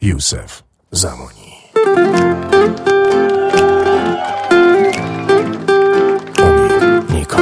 یوسف زمانی. امید نیکا.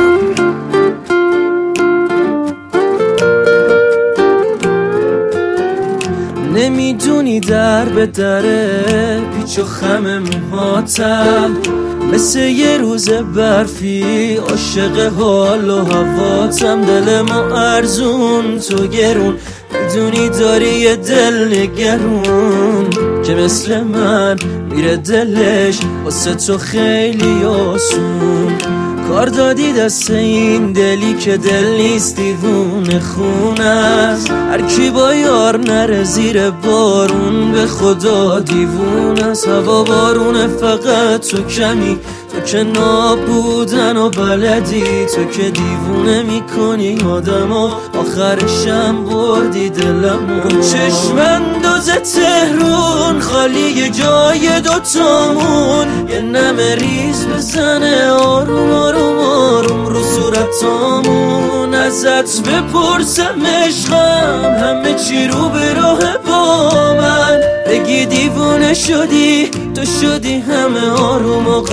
نمیدونی در به دره پیچ و خم موهاتم، مثل یه روز برفی عاشق حال و هواتم. دل ما ارزون تو گرون، میدونی داری یه دل نگرون که مثل من میره دلش واسه تو خیلی آسون. کار دادی دست این دلی که دل نیست دیوونه خونه است. هر کی با یار نره زیر بارون به خدا دیوونه است. هوا بارونه فقط تو کمی، تو که نابودن و بلدی، تو که دیوونه میکنی آدمو، آخرشم بردی دلمو. چشم انداز تهرون خالی جای دوتامون، یه نمه ریز بزنه آروم آروم آروم رو صورتامون. ازت بپرسم عشقم همه چی رو به راه با من، بگی دیوونه شدی تو شدی همه آروم و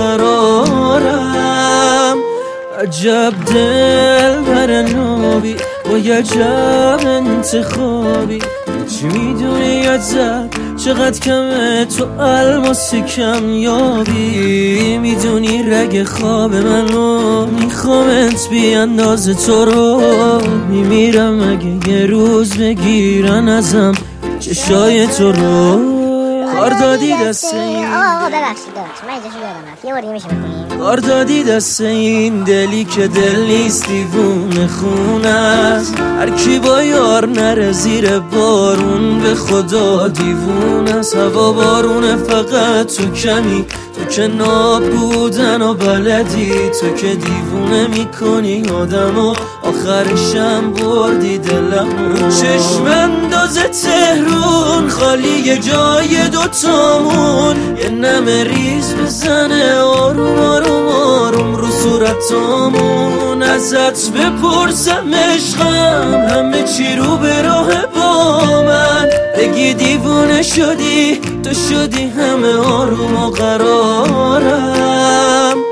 قرارم. عجب دل بر نابی با عجب انتخابی، چی میدونی ازت چقدر کمه تو الماس کم یابی. میدونی رگ خواب منو میخوامت بی اندازه تو رو میمیرم اگه یه روز بگیرن ازم چشای تو رو. کار دادی دست این آقا ببخشید من اجازه یادم رفت یه بار دیگه میشه بکنیم؟ کار دادی دست این دلی که دل نیست دیوونه خونه است. هر کی با یار نره زیر بارون به خدا دیوونه است. هوا بارونه فقط تو کمی، تو که نابودن و بلدی، تو که دیوونه میکنی آدمو، آخرشم بردی دلمو. چشم انداز تهرون خالی جای دوتامون، یه نمه ریز بزنه آروم آروم آروم رو صورتامون. ازت بپرسم عشقم همه چی رو به راه با من، بگی دیوونه شدی تو شدی همه آروم و قرارم.